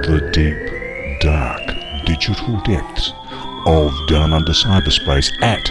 the deep, dark, digital depths of Down Under Cyberspace at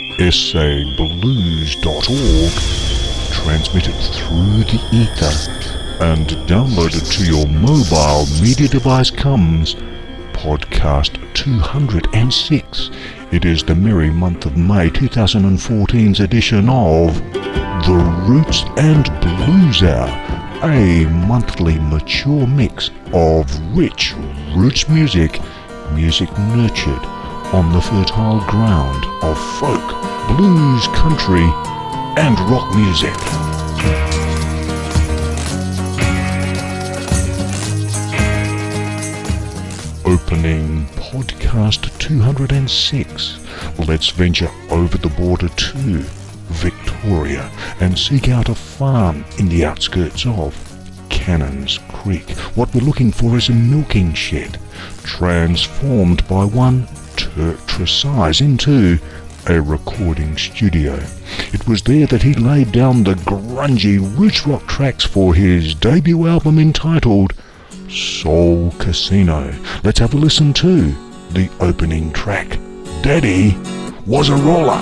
sablues.org, transmitted through the ether and downloaded to your mobile media device comes podcast 206. It is the merry month of May 2014's edition of The Roots and Blues Hour, a monthly mature mix of rich roots music nurtured on the fertile ground of folk, blues, country and rock music. Opening podcast 206, let's venture over the border to Victoria and seek out a farm in the outskirts of Cannons Creek. What we're looking for is a milking shed, transformed by one Turk Tresize into a recording studio. It was there that he laid down the grungy roots rock tracks for his debut album entitled Soul Casino. Let's have a listen to the opening track, Daddy Was a Roller.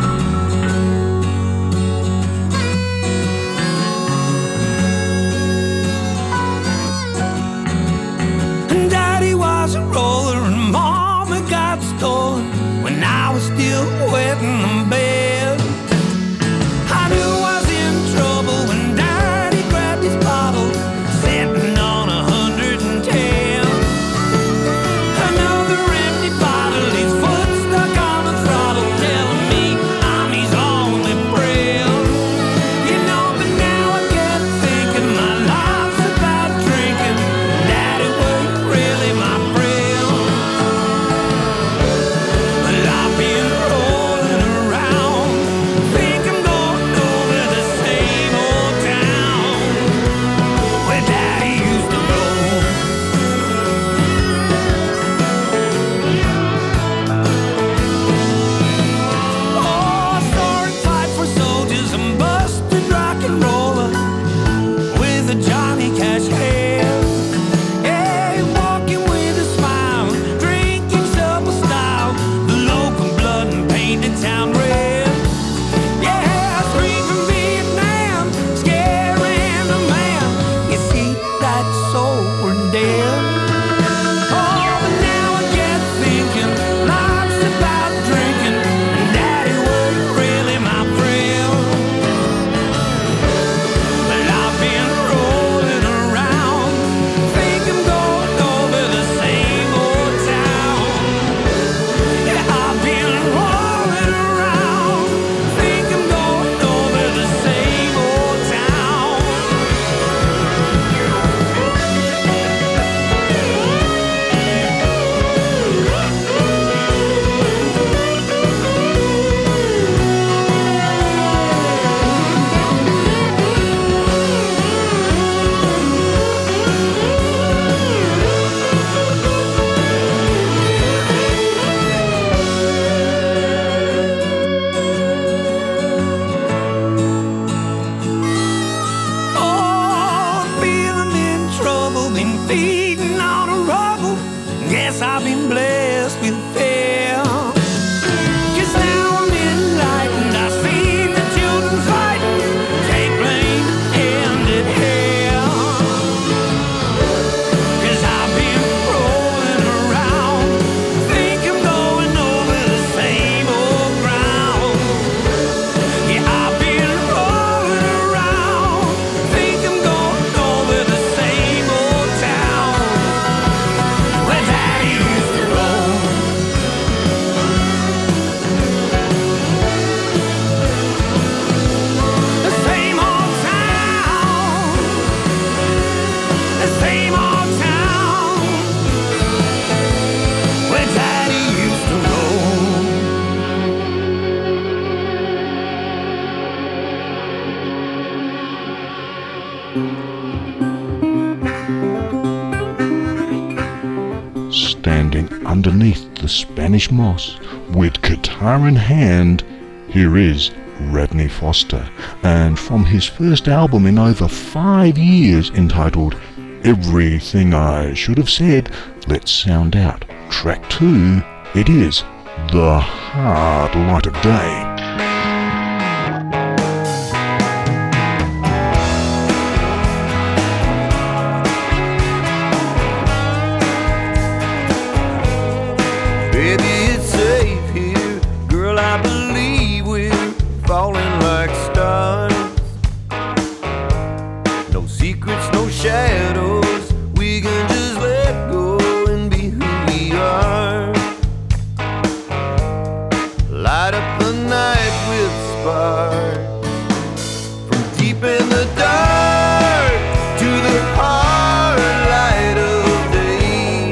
Daddy was a roller and Mama got stolen when I was still wet in the bed. I knew I was in trouble when Daddy grabbed his bottle, sitting on 110. Another empty bottle, his foot stuck on the throttle, telling me I'm his only friend. You know, but now I get thinking my life's about drinking. Daddy wasn't really my friend. But I've been rolling around, think I'm going over the same old town where Daddy used to go. Oh, I saw him fight for soldiers and busted rock and roller with a Johnny Cash hand. Hey, walking with a smile, drinking supper style, the local blood and painted town red. Yeah, scream from Vietnam, scaring a man. You see, that soul were dead. Oh, but now I get thinking life's about drinking, and Daddy wasn't really my friend. But I've been rolling around, think I'm going over the same old town. Yeah, I've been rolling around, think I'm going over the same old town. Oh, feeling in trouble, been feeding on a rubble. Guess I've been blessed with fair. 'Cause now I'm enlightened, I see the children fighting, take blame, end it here. 'Cause I've been rolling around, think I'm going over the same old ground. Yeah, I've been rolling around, think I'm going over the same old town where Daddy used to roll. The same old town, the same old town where Daddy used to roll. Standing underneath the Spanish moss with guitar in hand, here is Radney Foster, and from his first album in over 5 years entitled everything I should have said, let's sound out. Track 2, it is The Hard Light of Day. Baby, it's safe here, girl, I believe we're falling like stars. No secrets, no shadows, we can just let go and be who we are. Light up the night with sparks, from deep in the dark to the hard light of day.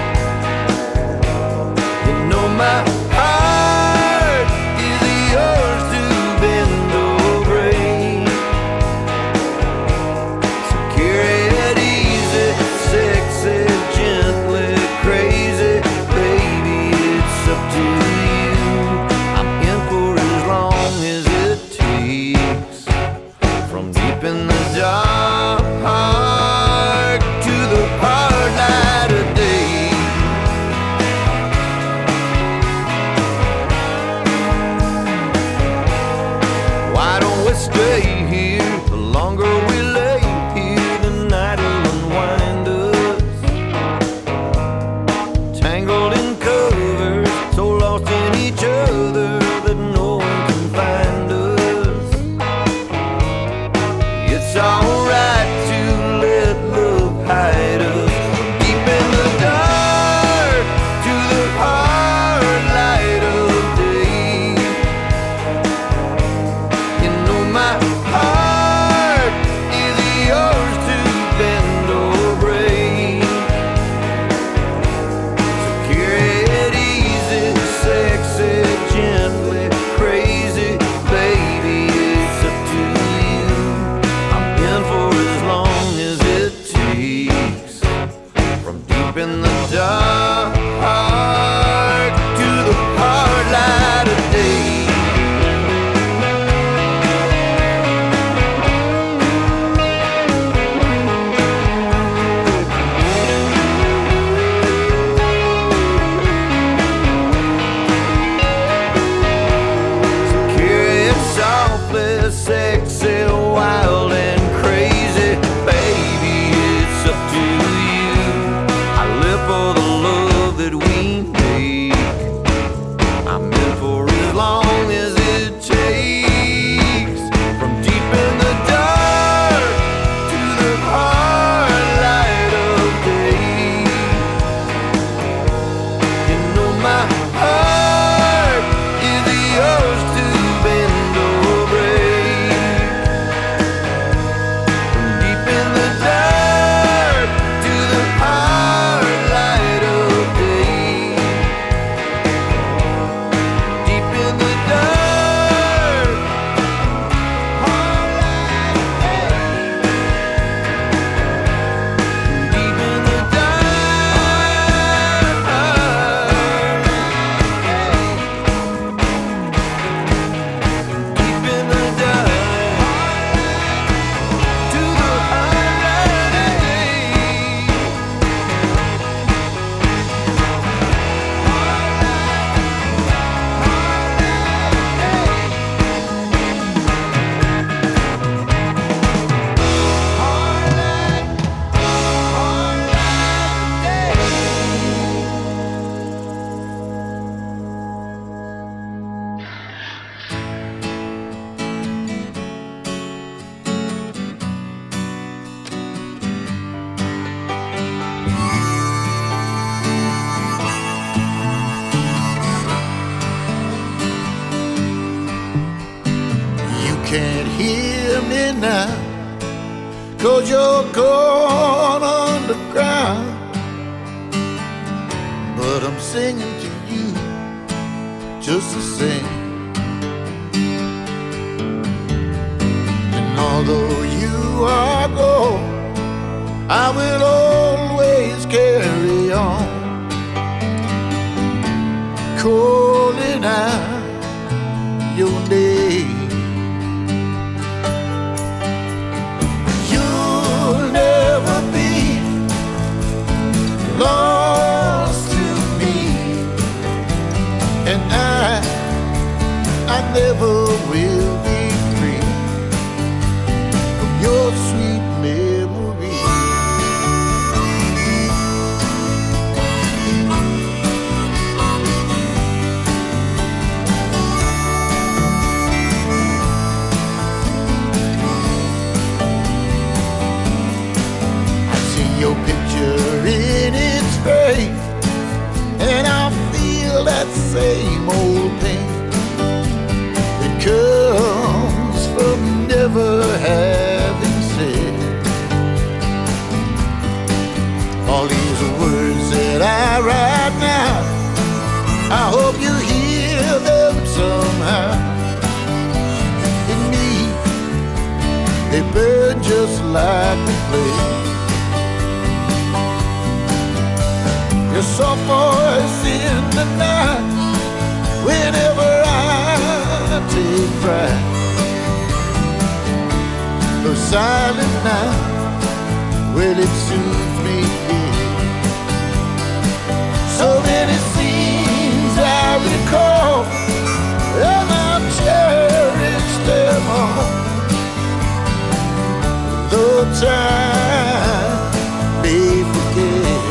You know my heart is yours to bend or break. So carry it easy, sexy, gently, crazy, baby, it's up to you. I'm in for as long as it takes, from deep in the dark to the hard light of day. Why don't we stay here? The longer we lay here, the night will unwind us. Tangled in covers, so lost in each other that no one can find us. It's alright to let love hide us. Deep in the dark to the hard light of day. You know my heart is yours to bend or break. So carry it easy, sexy, gently, crazy, baby, it's up to you. I'm in for as long as it takes, from deep in the dark to the hard light of day. Carry it softly, sexy, wild and crazy, baby, it's up to you. I live for the love that we make. I'm in for as long as it takes, from deep in the dark to the hard light of day. You know my heart is yours to bend or break. From deep in the dark to the hard light of day. Deep in the dark, hard light of day. Deep in the dark, deep in the dark to the hard light of day. You can't hear me now, 'cause you're gone underground. But I'm singing to you just the same. And although you are gone, I will always carry on, calling out your name. You'll never be same old pain that comes from never having said all these words that I write now. I hope you hear them somehow. In me, they burn just like a flame. Your soft voice in the night, whenever I take fright. The silent night, well, it soothes me here. So many scenes I recall, and I cherish them all. Though time may forget,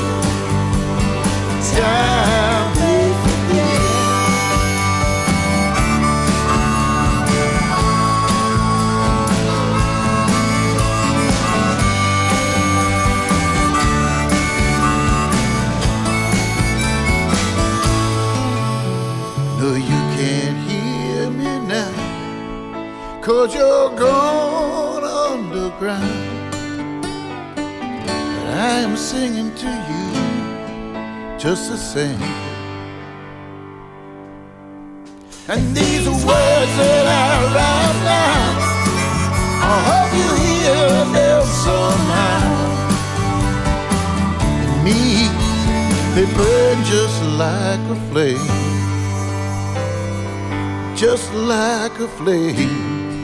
time may forget. No, you can't hear me now, 'cause you're gone underground. But I am singing to you just the same. And these are words that I write down, I hope you hear them somehow. And me, they burn just like a flame, just like a flame.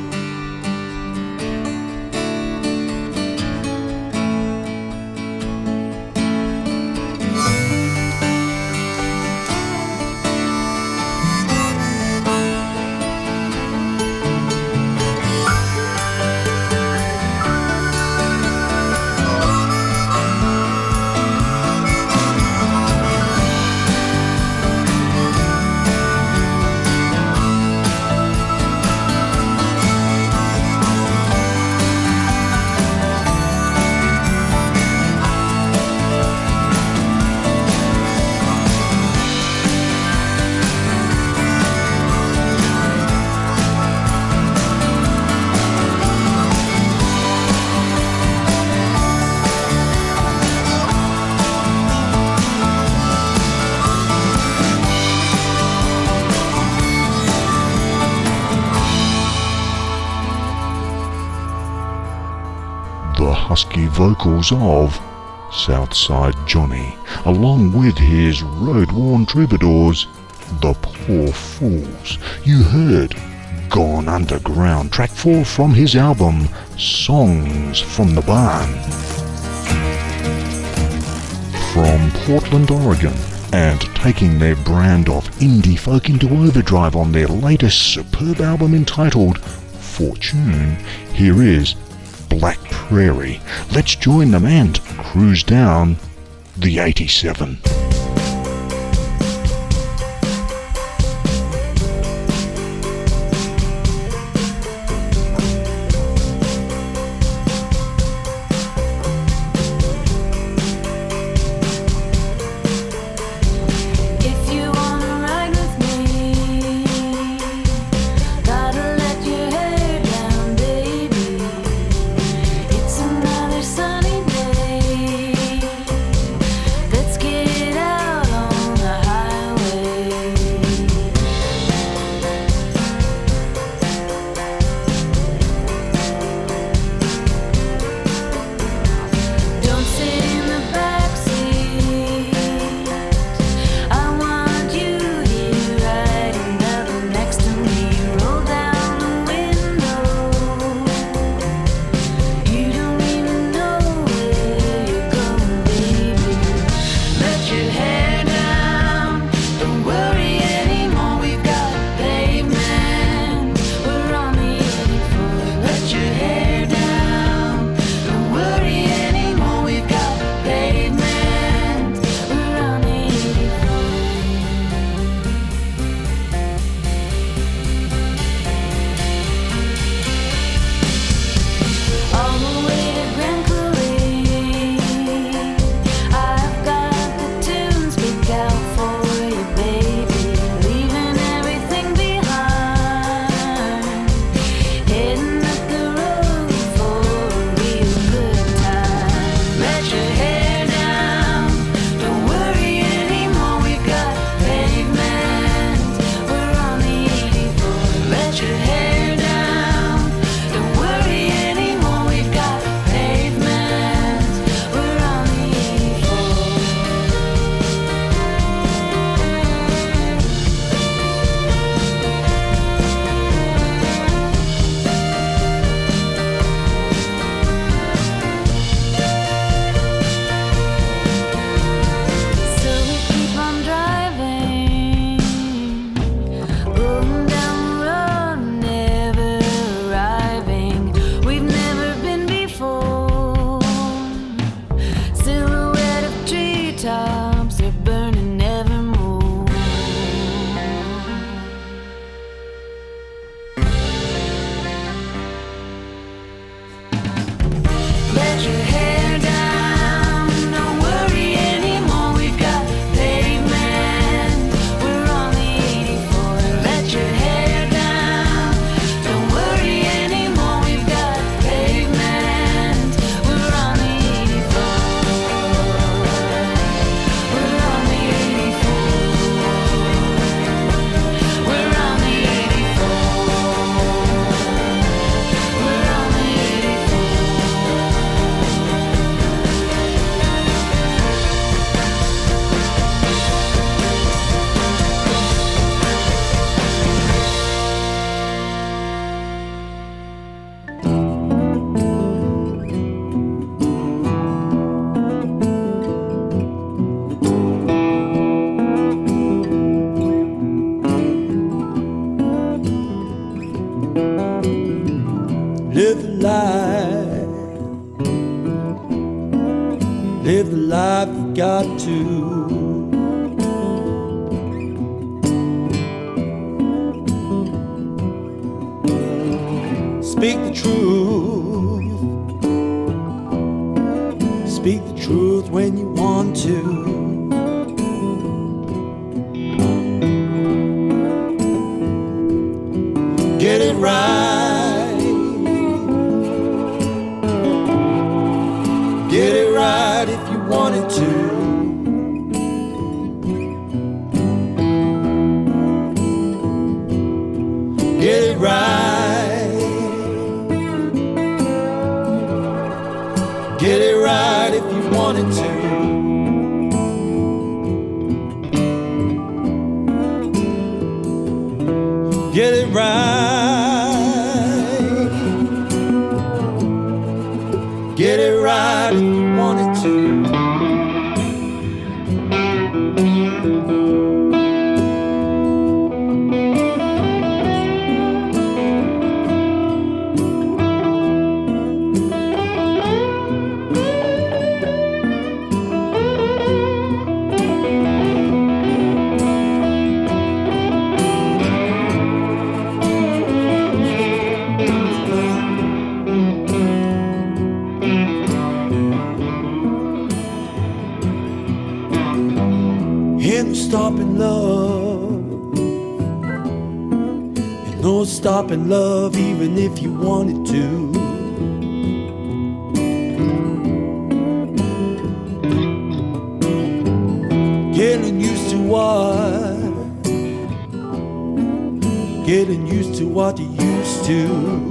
Husky vocals of Southside Johnny, along with his road-worn troubadours, The Poor Fools. You heard Gone Underground, track 4 from his album Songs from the Barn. From Portland, Oregon, and taking their brand of indie folk into overdrive on their latest superb album entitled Fortune, here is Black Prairie. Let's join them and cruise down the 87. Let's get live the life you got to. Speak the truth. Speak the truth when you want to. Get it right. Get it right if you wanted to. Get it right. Get it right if you wanted to. Get it right. Get it right if you wanted to. Stopping love, and no stopping love, even if you wanted to. Getting used to what? Getting used to what you used to.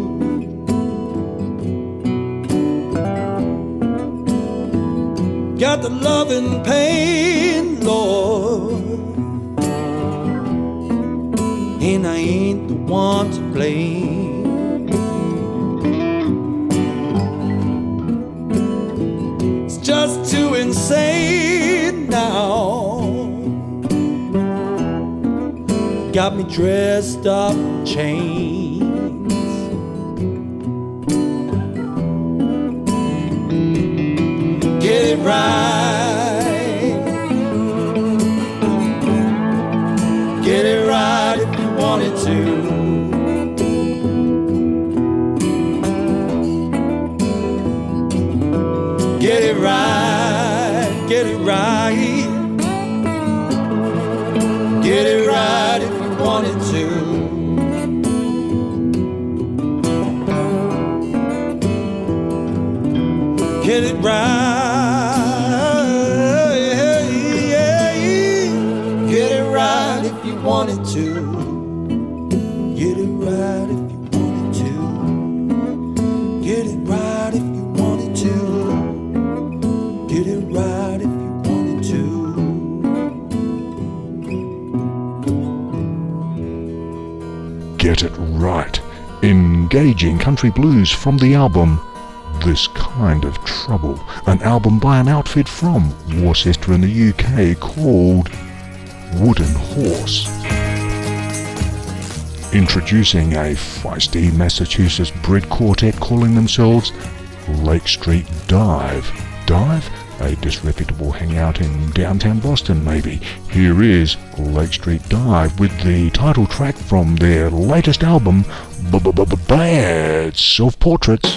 Got the love and pain, Lord, and I ain't the one to blame. It's just too insane now. Got me dressed up in chains. Get it right. Get it right if you wanted to. Get it right. Get it right. Get it right if you wanted to. Get it right. Get it right if you wanted to. Get it right if you wanted to. Get it right if you wanted to. Get it right if you wanted to. Get it right. Engaging country blues from the album This Kind of Trouble, an album by an outfit from Worcester in the UK called Wooden Horse. Introducing a feisty Massachusetts Brit quartet calling themselves Lake Street Dive. Dive? A disreputable hangout in downtown Boston, maybe. Here is Lake Street Dive with the title track from their latest album, Bad Self-Portraits.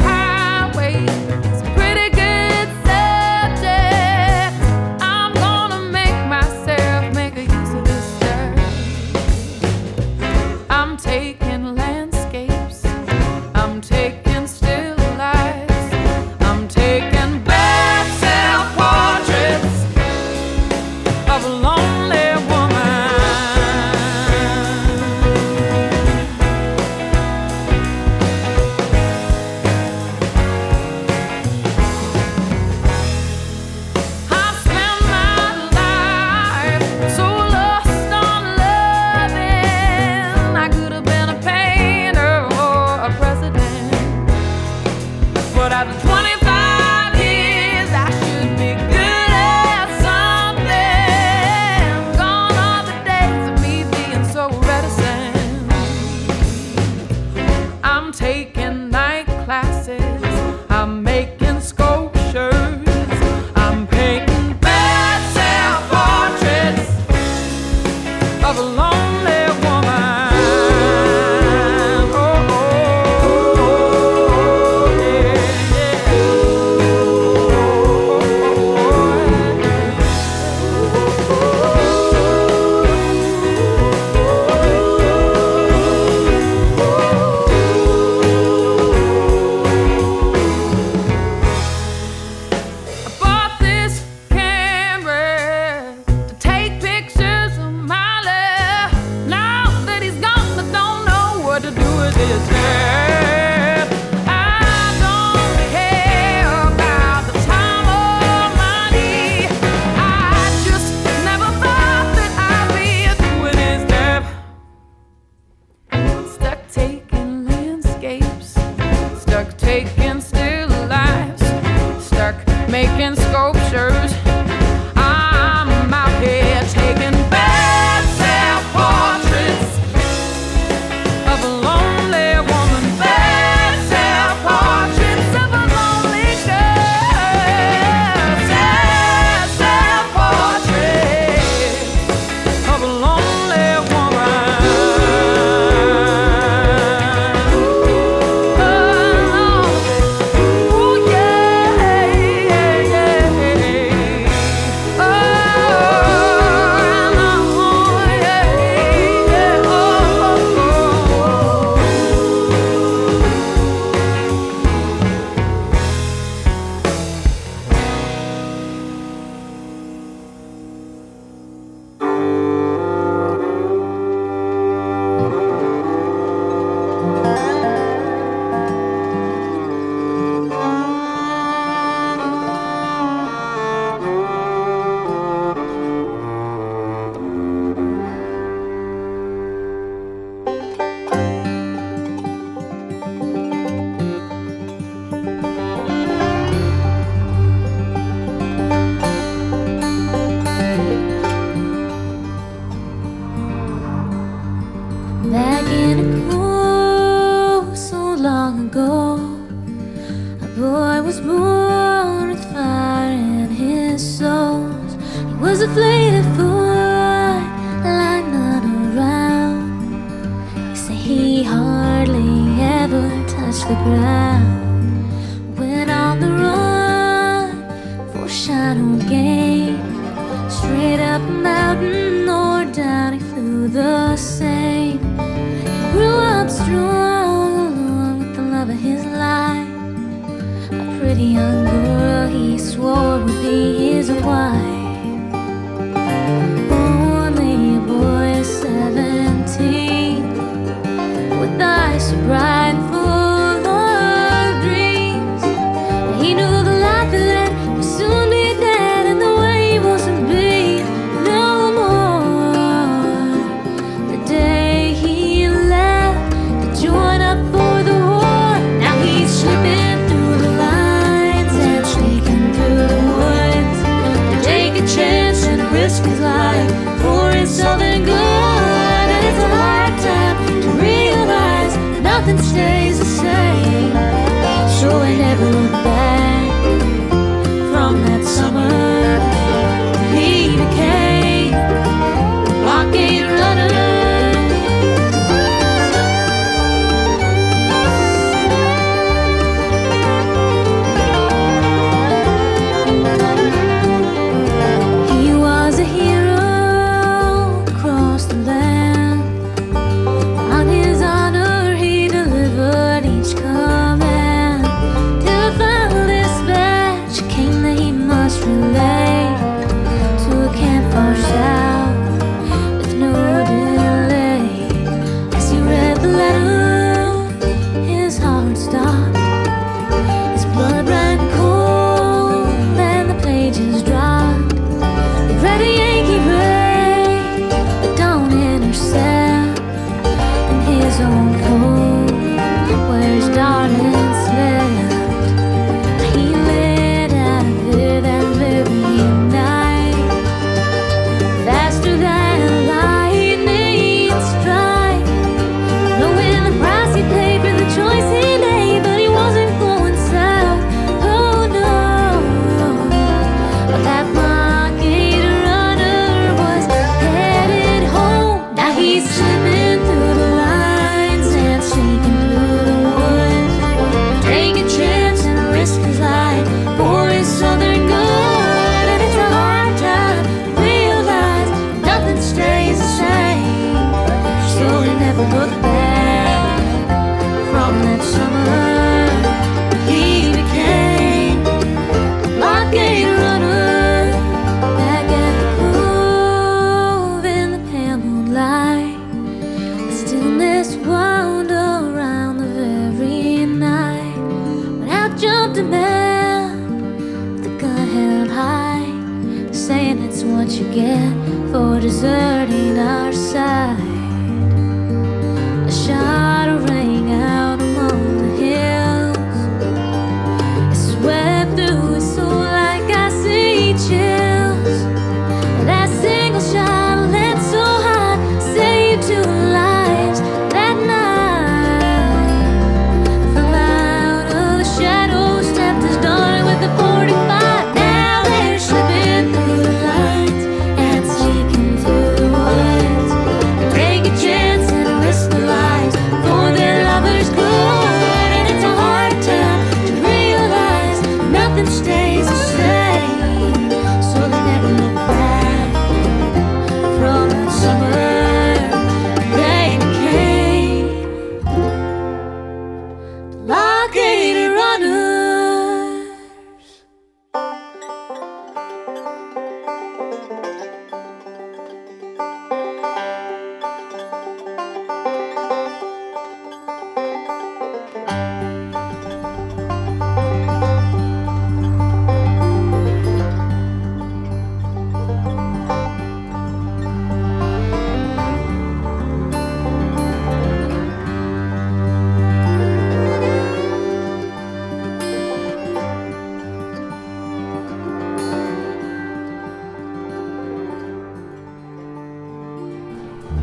I'm gonna business. I don't care about the time or money. I just never thought that I'd be doing this stuff. Stuck taking landscapes, stuck taking still lives, stuck making sculptures. I'm out here taking bad self-portraits of a lonely woman, bad self-portraits of a lonely girl, sad self-portraits of a lonely woman. Oh, yeah, yeah, yeah. Oh, yeah, yeah. Oh. Back in a cool so long ago, a boy was born with fire in his soul. He was a fleeting boy, like none around. They say he hardly ever touched the ground. Went on the run for shadow game, straight up a mountain or down, he flew the same. Grew up strong along with the love of his life, a pretty young girl he swore would be his wife. Only a boy of 17, with eyes so bright and full of dreams. He knew the life he led would soon be dead, and the way he was to be no more. The day he left to join up for the war, now he's slipping through the lines and sneaking through the woods to take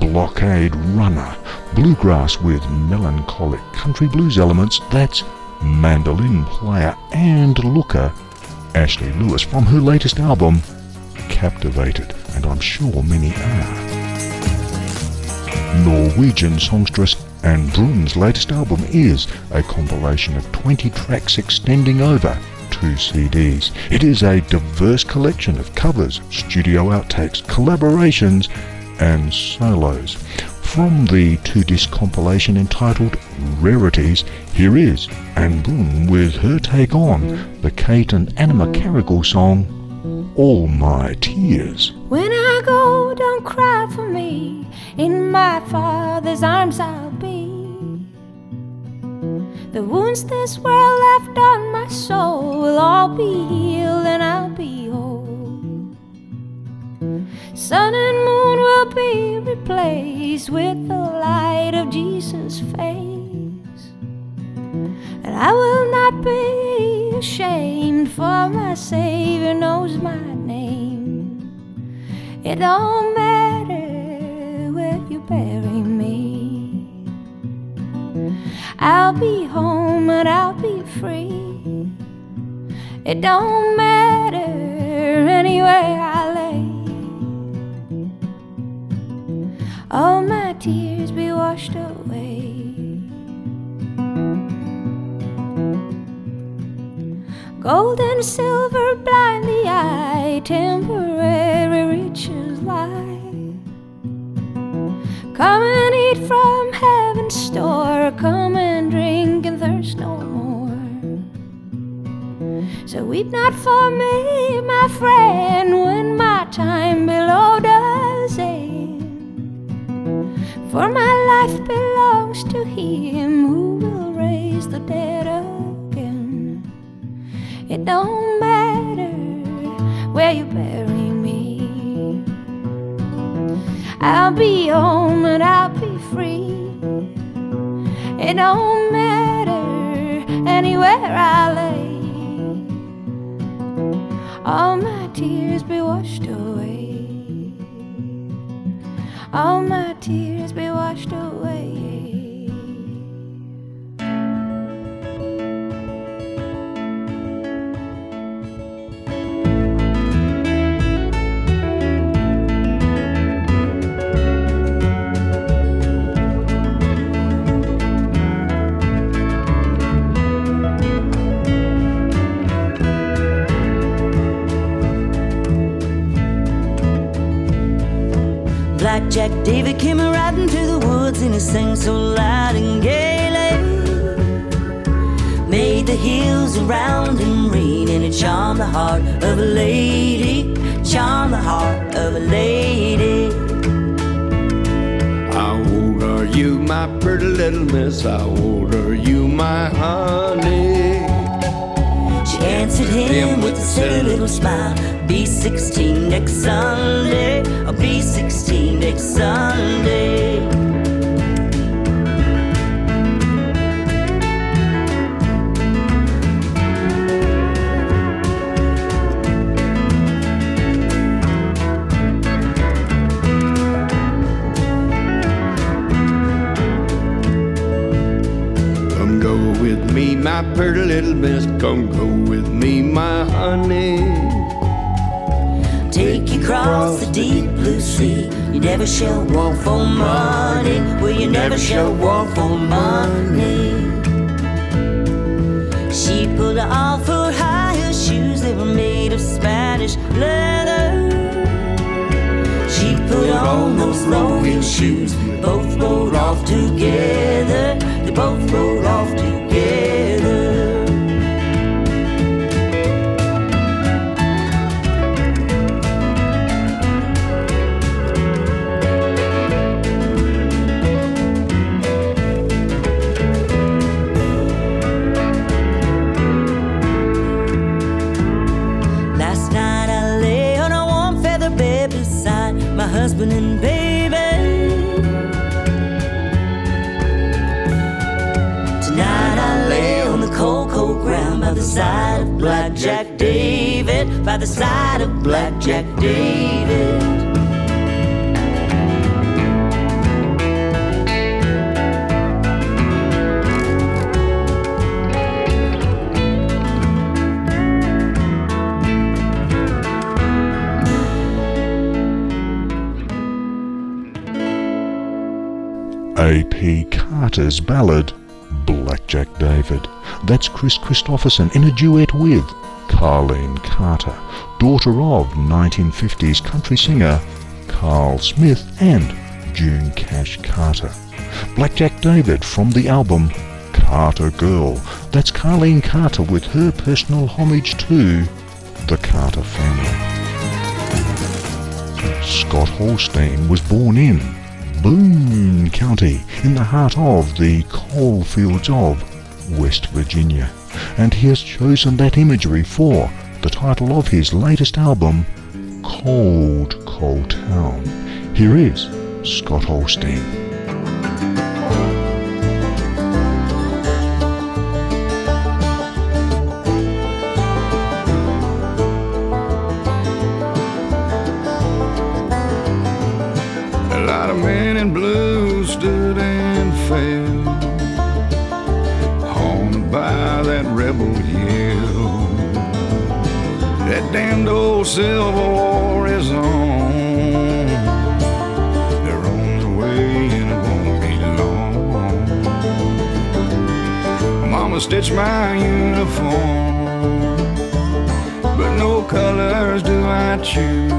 Blockade Runner, bluegrass with melancholic country blues elements. That's Mandolin Player and Looker, Ashley Lewis, from her latest album, Captivated, and I'm sure many are. Norwegian songstress Anne Brun's latest album is a compilation of 20 tracks extending over 2 CDs. It is a diverse collection of covers, studio outtakes, collaborations, and solos. From the 2-disc compilation entitled Rarities, here is Anne Brun with her take on the Kate and Anna McCarrigal song, All My Tears. When I go, don't cry for me. In my Father's arms I'll be. The wounds this world left on my soul will all be healed and I'll be whole. Sun and moon will be replaced with the light of Jesus' face. And I will not be ashamed, for my Savior knows my name. It don't matter where you bury me, I'll be home and I'll be free. It don't matter anywhere I lay. All my tears be washed away. Gold and silver blind the eye, temporary riches lie. Come and eat from heaven's store, come and drink and thirst no more. So weep not for me, my friend, when my time below does end. For my life belongs to Him who will raise the dead again. It don't matter where you bury me, I'll be home and I'll be free. It don't matter anywhere I lay. All my tears be washed away. All my tears be washed away. Black Jack David came riding through the woods and he sang so loud and gaily. Made the hills around him ring and it charmed the heart of a lady, charmed the heart of a lady. How old are you, my pretty little miss? How old are you, my honey? She answered him with a silly little smile. Be 16 next Sunday, I'll be 16 next Sunday. Come go with me, my pretty little miss. Come go with me, my honey. Take you across the deep blue sea. You never shall want for money. Well, you never shall want for money. She pulled off her high shoes. They were made of Spanish leather. She put on those low-heel shoes. They both rode off together. They both rode off together. Husband and baby, tonight I lay on the cold, cold ground by the side of Black Jack David, by the side of Black Jack David. A.P. Carter's ballad, Blackjack David. That's Chris Christopherson in a duet with Carleen Carter, daughter of 1950s country singer Carl Smith and June Cash Carter. Blackjack David from the album Carter Girl. That's Carleen Carter with her personal homage to the Carter family. Scott Holstein was born in Boone County, in the heart of the coal fields of West Virginia, and he has chosen that imagery for the title of his latest album, Cold, Cold Town. Here is Scott Holstein. A lot of men in blue stood and fell, haunted by that rebel yell. That damned old Civil War is on. They're on their way and it won't be long. Mama stitched my uniform, but no colors do I choose.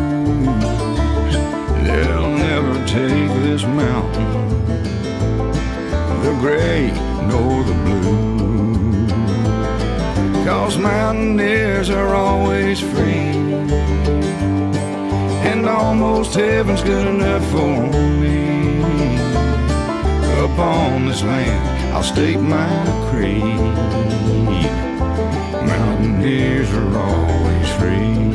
They'll never take this mountain, the gray nor the blue. 'Cause mountaineers are always free, and almost heaven's good enough for me. Upon this land I'll stake my creed. Mountaineers are always free.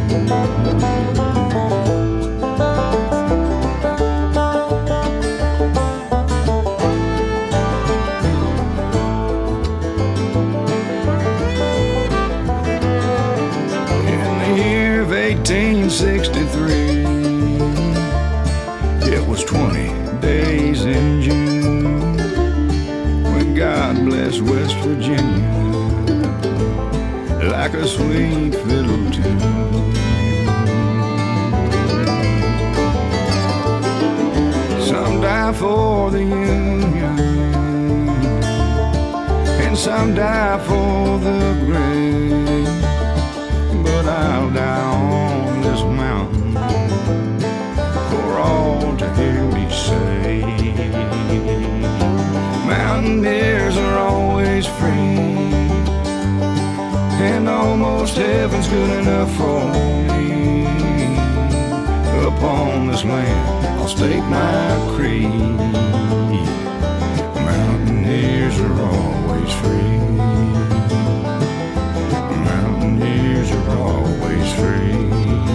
In the year of 1863, it was 20 days in June when God blessed West Virginia like a sweet fiddle tune. Some die for the Union, and some die for the grave, but I'll die on this mountain for all to hear me say. Mountaineers are always free, and almost heaven's good enough for me. Upon this land I'll stake my creed. Mountaineers are always free. Mountaineers are always free.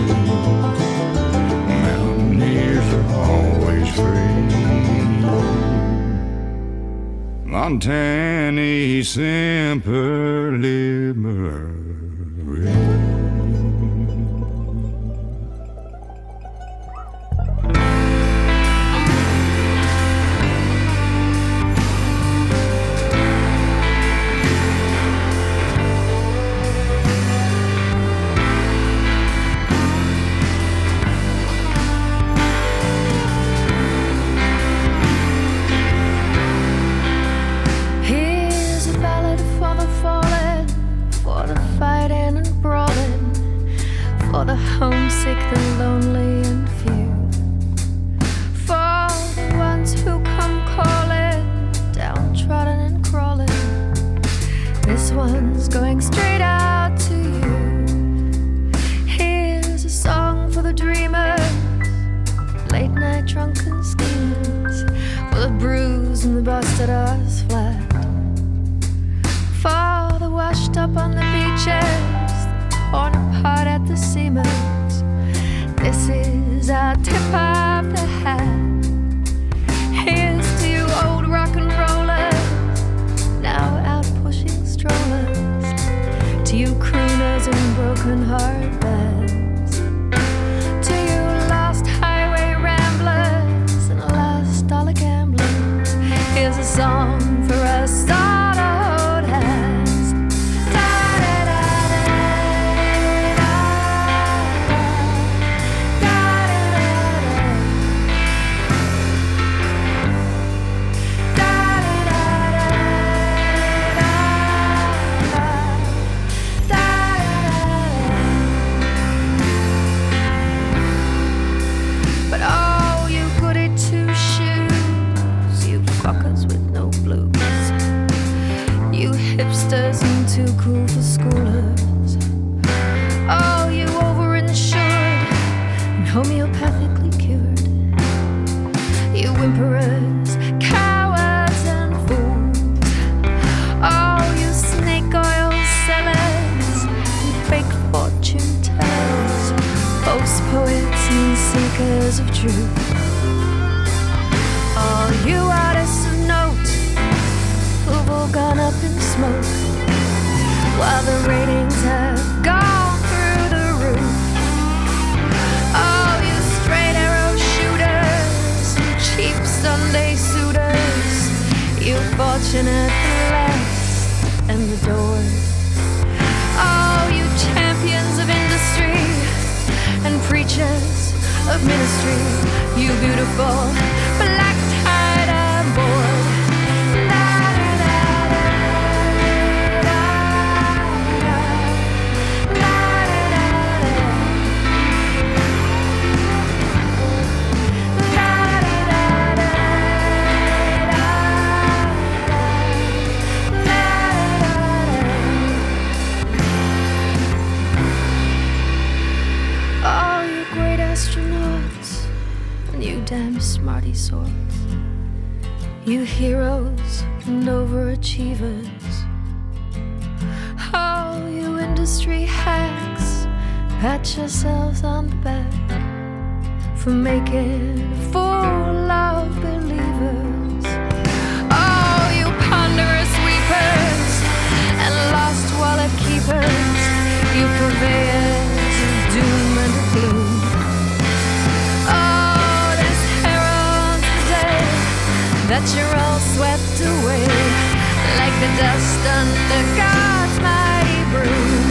Mountaineers are always free. Montani semper libere. For the homesick, the lonely and few, for the ones who come calling, downtrodden and crawling. This one's going straight out to you. Here's a song for the dreamers, late night drunken schemers, for the bruised and the busted us flat, for the washed up on the beaches, torn apart at the seams. This is our tip of the hat. Here's to you old rock and rollers, now out pushing strollers. To you crooners and broken heart bands. To you lost highway ramblers and lost dollar gamblers. Here's a song for us all to hold hands. cool for schoolers. Oh, you overinsured and homeopathically cured. You whimperers, cowards and fools. Oh, you snake oil sellers and fake fortune tellers, false poets and seekers of truth. All you artists of note who've all gone up in smoke while the ratings have gone through the roof. All you straight arrow shooters and cheap Sunday suitors, you fortunate last and the doors. All you champions of industry and preachers of ministry, you beautiful black-tied and bored. Damn smarty sorts, you heroes and overachievers. Oh, you industry hacks, pat yourselves on the back for making a fool of believers. Oh, you ponderous weepers and lost wallet keepers, you purveyors of doom and of gloom. That you're all swept away like the dust under God's mighty broom.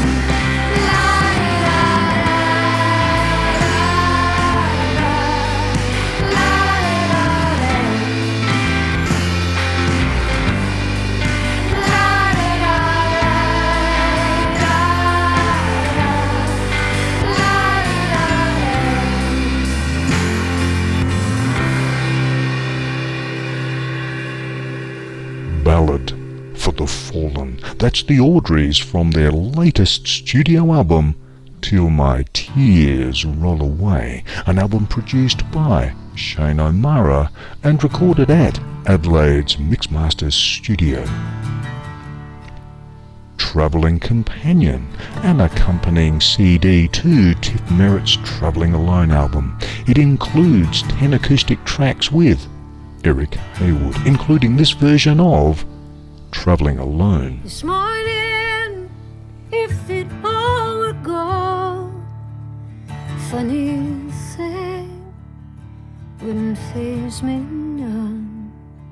Ballad for the Fallen. That's the Audreys from their latest studio album, Till My Tears Roll Away, an album produced by Shane O'Mara and recorded at Adelaide's Mixmasters Studio. Travelling Companion, an accompanying CD to Tiff Merritt's Travelling Alone album. It includes 10 acoustic tracks with Eric Haywood, including this version of Travelling Alone. This morning, if it all were gold, funny thing wouldn't faze me none.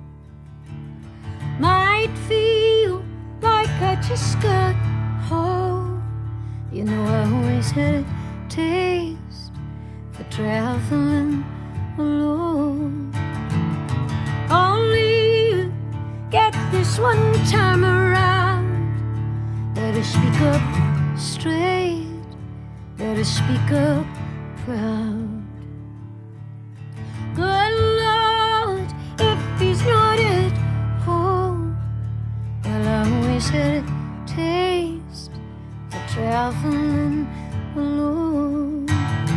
Might feel like I just got home. You know I always had a taste for traveling alone. Only get this one time around. Better speak up straight, better speak up proud. Good Lord, if he's not at home, well, I always had a taste for traveling alone.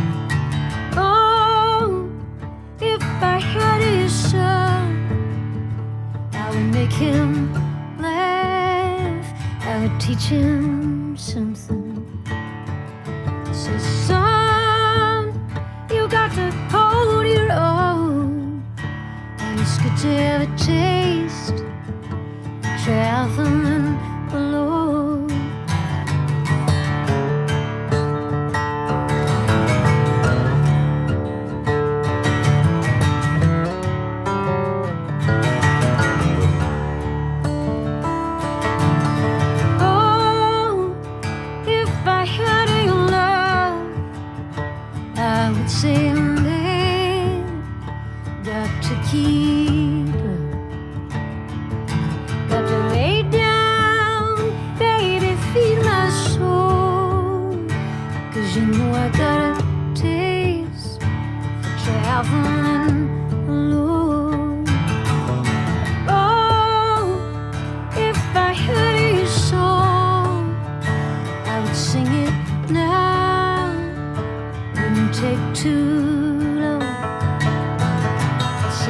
Oh, if I had his son, I would make him laugh, I would teach him something. So son, you got to hold your own, and it's good to have a taste of traveling alone.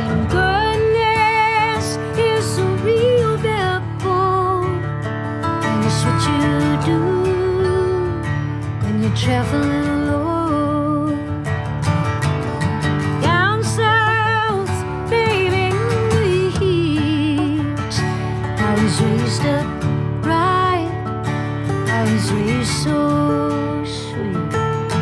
Goodness is a real backbone, and it's what you do when you're traveling alone. Down south, baby, in the heat, I was raised up right, I was raised so sweet.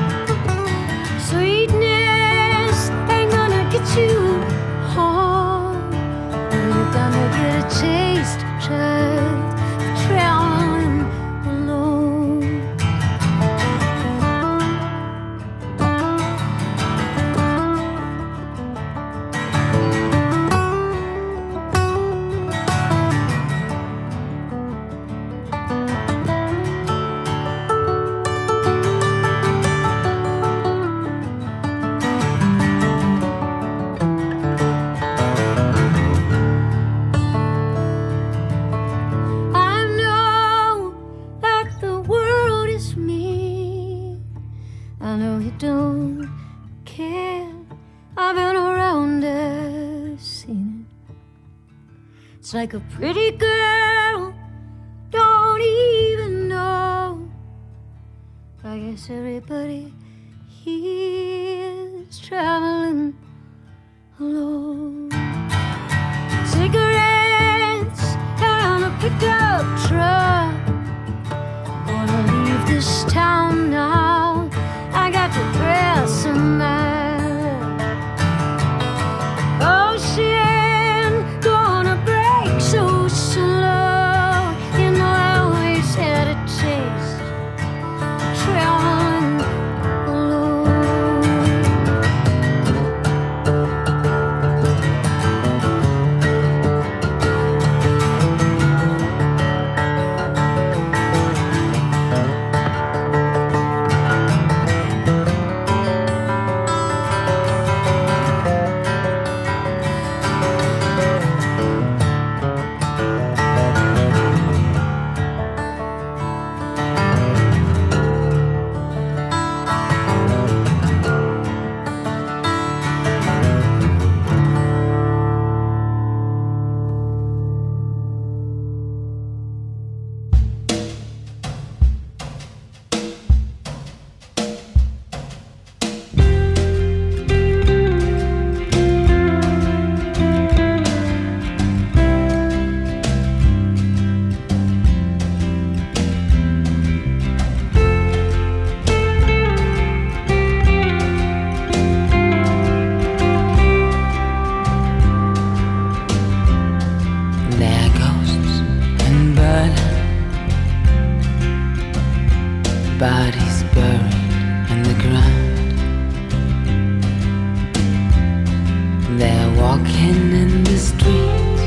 Sweetness ain't gonna get you home, but you're gonna get a taste of traveling alone. I know that the world is mean. I know you don't care. I've been around it, seen it. It's like a pretty girl, don't even know. I guess everybody here is traveling alone. Cigarettes and a pickup truck. Gonna leave this town now. I got the grass in my ocean, gonna break so slow. You know I always had a taste of traveling alone. There are ghosts in Berlin, bodies buried in the ground. They're walking in the streets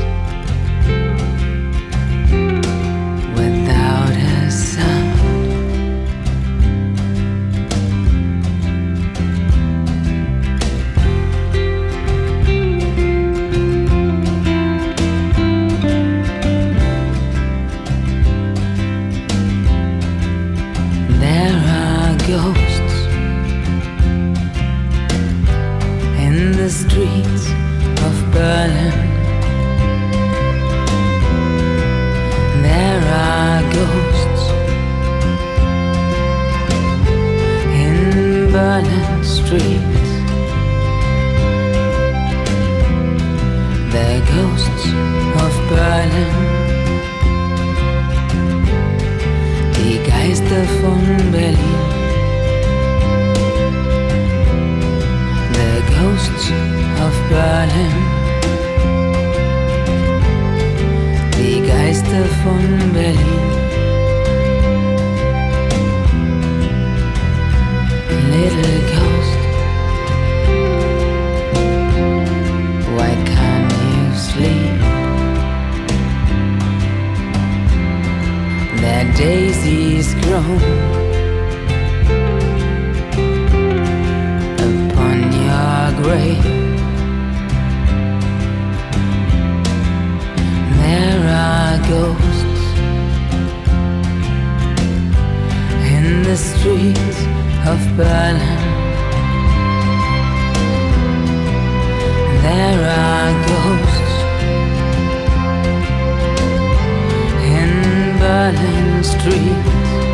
without a sound. There are ghosts in the streets of Berlin. There are ghosts in Berlin streets. They're ghosts of Berlin. Die Geister von Berlin. The ghosts of Berlin. Die Geister von Berlin. Little ghost, why can't you sleep? Their daisies grow upon your grave. There are ghosts in the streets of Berlin. There are streets.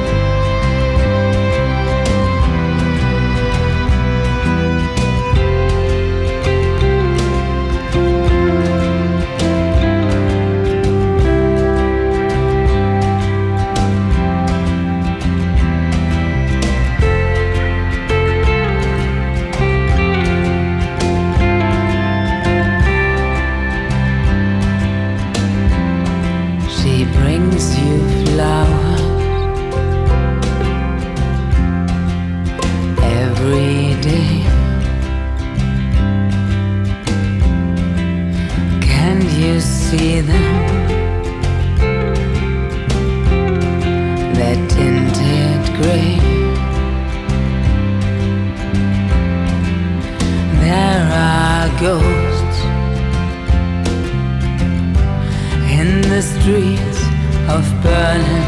She brings you flowers every day. Can you see them? They're tinted gray. There are ghosts in the streets of Berlin.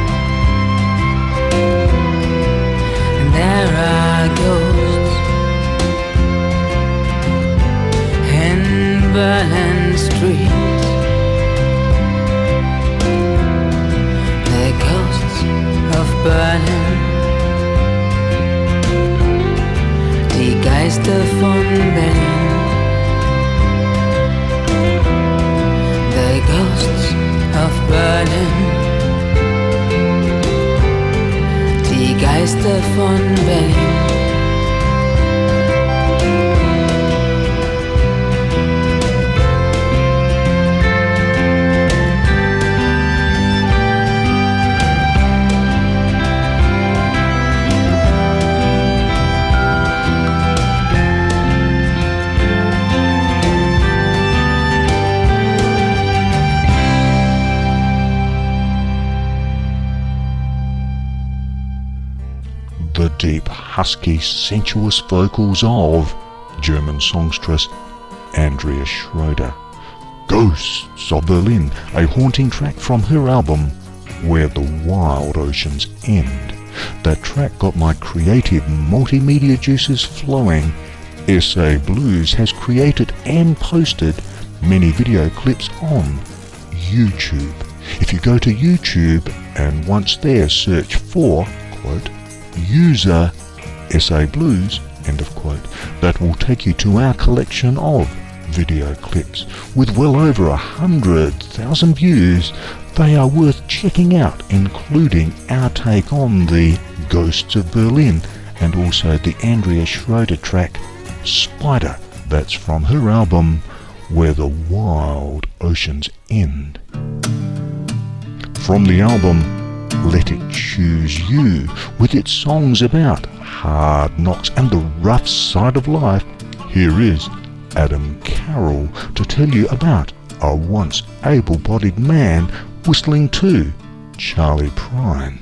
And there are ghosts in Berlin streets. They're ghosts of Berlin. Die Geister von Berlin. The ghosts of Berlin. Die Geister von Berlin. The deep, husky, sensuous vocals of German songstress Andrea Schroeder. Ghosts of Berlin, a haunting track from her album Where the Wild Oceans End. That track got my creative multimedia juices flowing. SA Blues has created and posted many video clips on YouTube. If you go to YouTube and once there search for, quote, user SA Blues, end of quote, that will take you to our collection of video clips. With well over 100,000 views, they are worth checking out, including our take on the Ghosts of Berlin and also the Andrea Schroeder track Spider, that's from her album Where the Wild Oceans End. From the album Let It Choose You, with its songs about hard knocks and the rough side of life, here is Adam Carroll to tell you about a once able-bodied man whistling to Charlie Prine.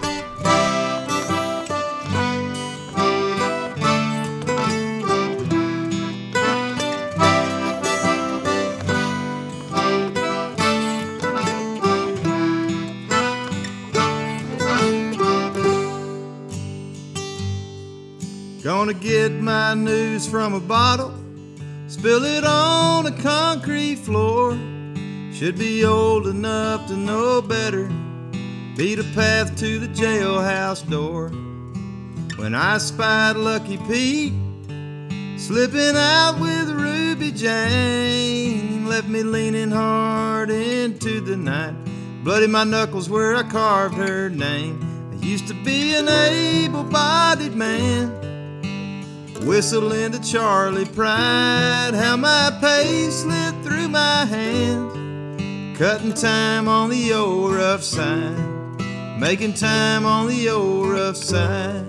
Gonna get my news from a bottle, spill it on a concrete floor. Should be old enough to know better, beat a path to the jailhouse door. When I spied Lucky Pete slipping out with Ruby Jane, left me leaning hard into the night, bloody my knuckles where I carved her name. I used to be an able-bodied man, whistling to Charlie Pride, how my pace slid through my hands, cutting time on the old rough side, making time on the old rough side.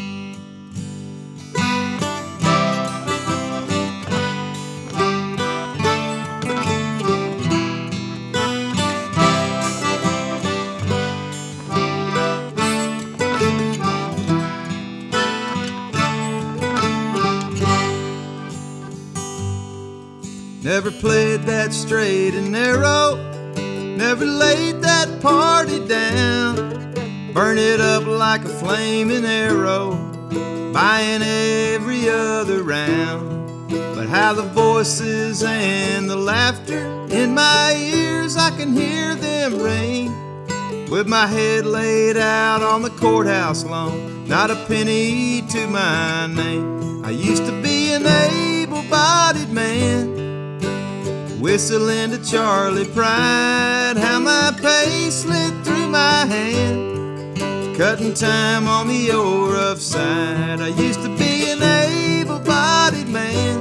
Never played that straight and narrow, never laid that party down, burn it up like a flaming arrow, buying every other round. But how the voices and the laughter in my ears, I can hear them ring, with my head laid out on the courthouse lawn, not a penny to my name. I used to be an able-bodied man, whistling to Charlie Pride, how my pay slid through my hand, cutting time on the old rough side. I used to be an able-bodied man,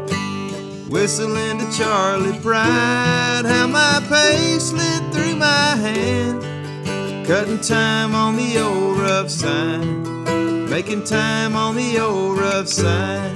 whistling to Charlie Pride, how my pay slid through my hand, cutting time on the old rough side, making time on the old rough side.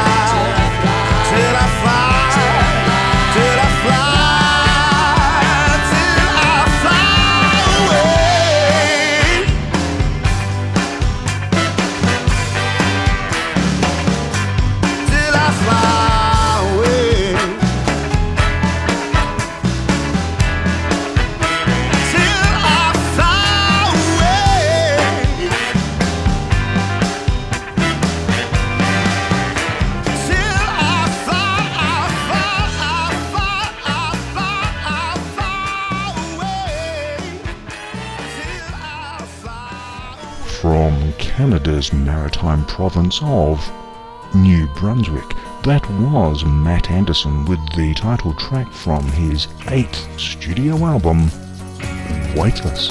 Till I fly Canada's maritime province of New Brunswick. That was Matt Anderson with the title track from his 8th studio album, Weightless.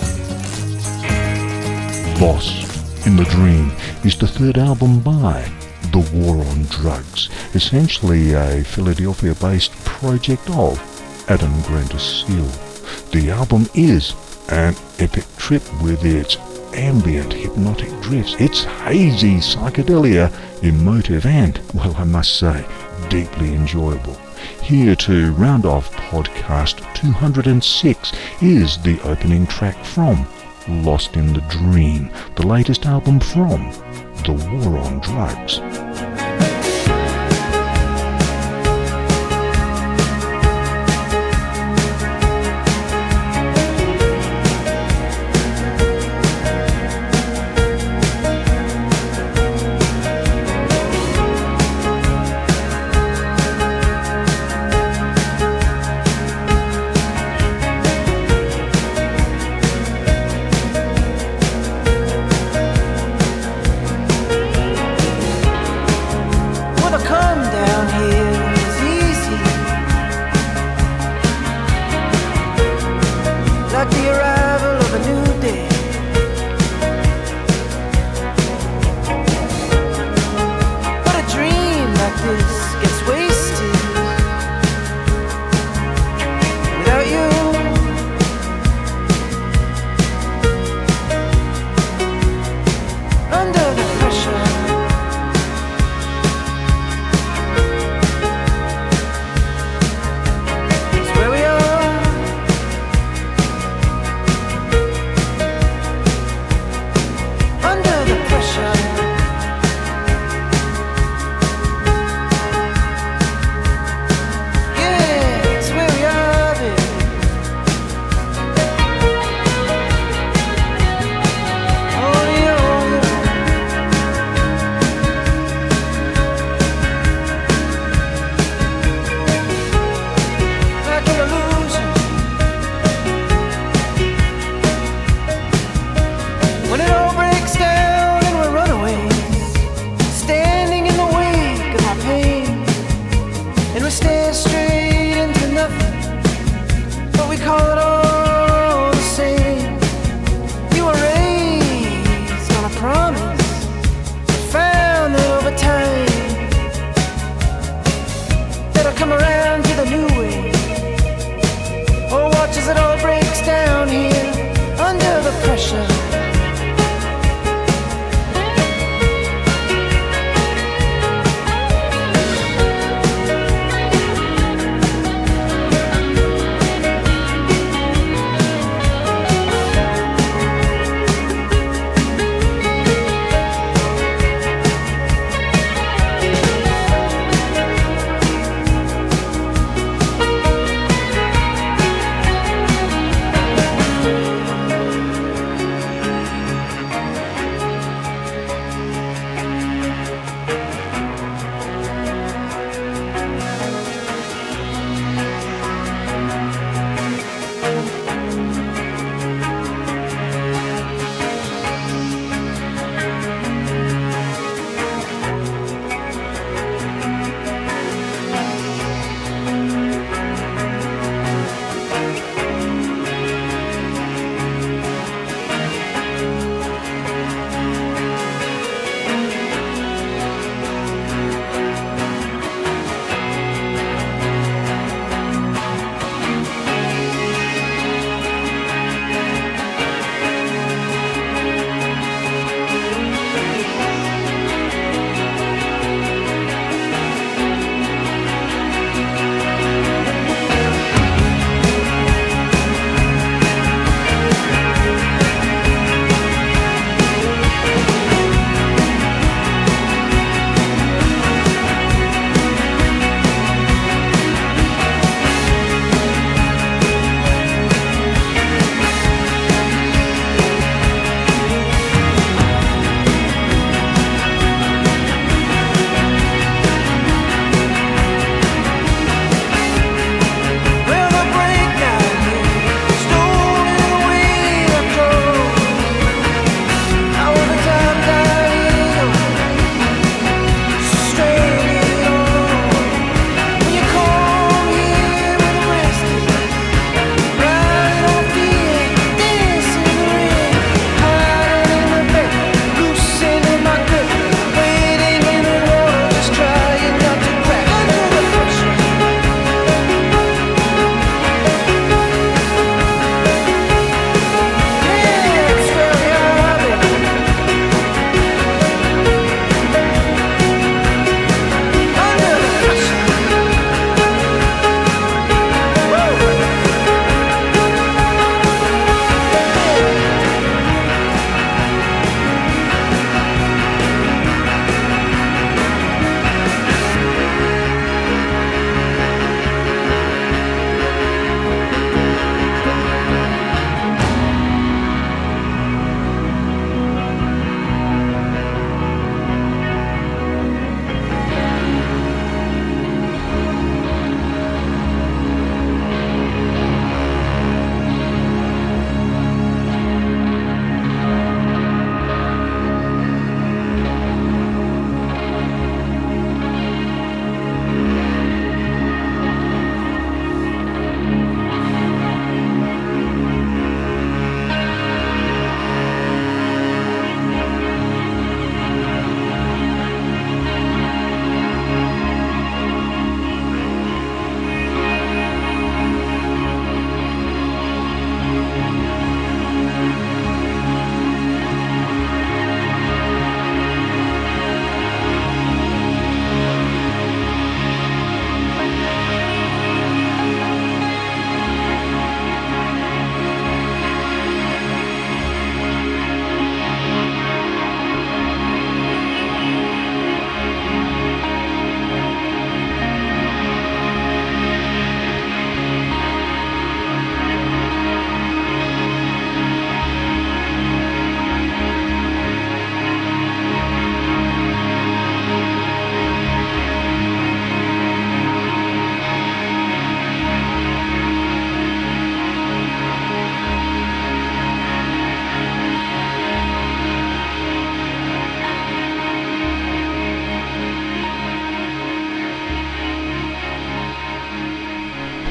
Lost in the Dream is the 3rd album by The War on Drugs, essentially a Philadelphia-based project of Adam Grantacil. The album is an epic trip with its ambient hypnotic drifts, its hazy psychedelia, emotive and, well, I must say, deeply enjoyable. Here to round off podcast 206 is the opening track from Lost in the Dream, the latest album from The War on Drugs.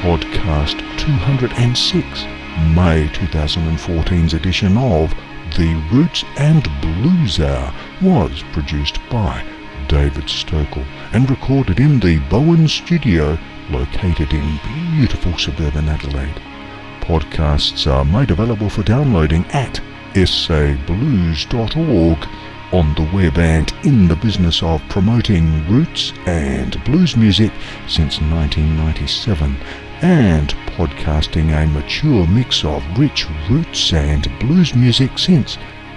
podcast 206, May 2014's edition of The Roots and Blues Hour was produced by David Stokel and recorded in the Bowen Studio located in beautiful suburban Adelaide. Podcasts are made available for downloading at sablues.org on the web and in the business of promoting roots and blues music since 1997 and podcasting a mature mix of rich roots and blues music since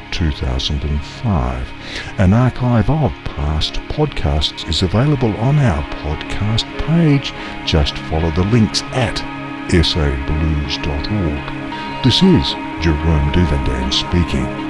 2005. An archive of past podcasts is available on our podcast page. Just follow the links at sablues.org. This is Jerome Duvendane speaking.